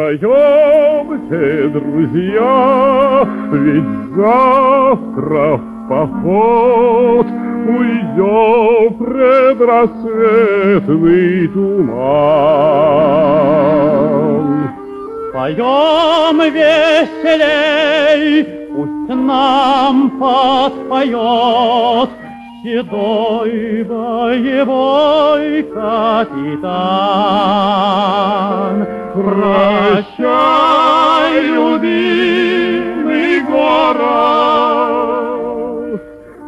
Пойдемте, друзья, ведь завтра в поход уйдем предрассветный туман. Поем веселей, пусть нам подпоет седой боевой капитан. Прощай, любимый город,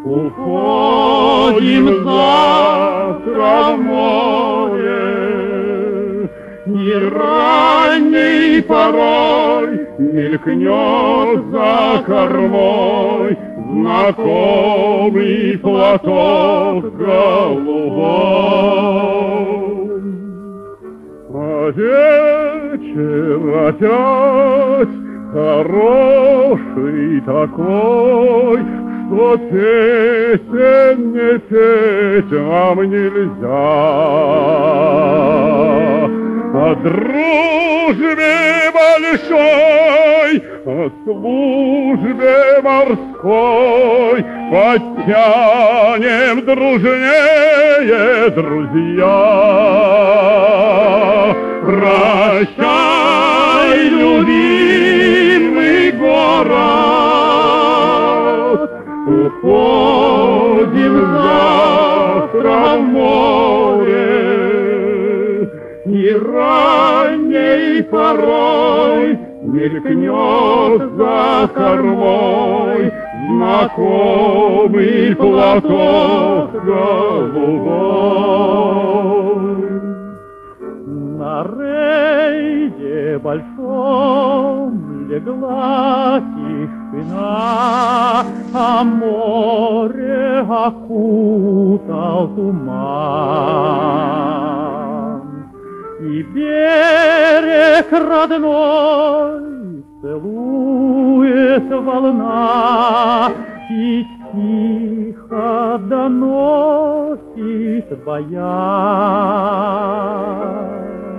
уходим завтра в море, и ранней порой мелькнет за кормой знакомый платок голубой. А вечер опять хороший такой, что песен не петь нам нельзя. О дружбе большой, о службе морской подтянем дружнее, друзья. Прощай, любимый город, уходим завтра в море, и ранней порой мелькнет за кормой знакомый платок голубой. На рейде большом легла тишина, а море окутал туман. И берег родной целует волна, и тихо доносит баян.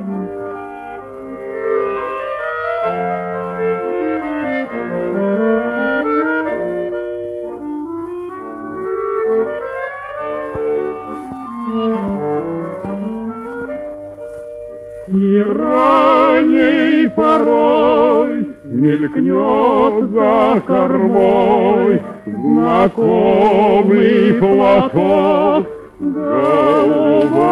И ранней порой мелькнет за кормой знакомый платок голубой.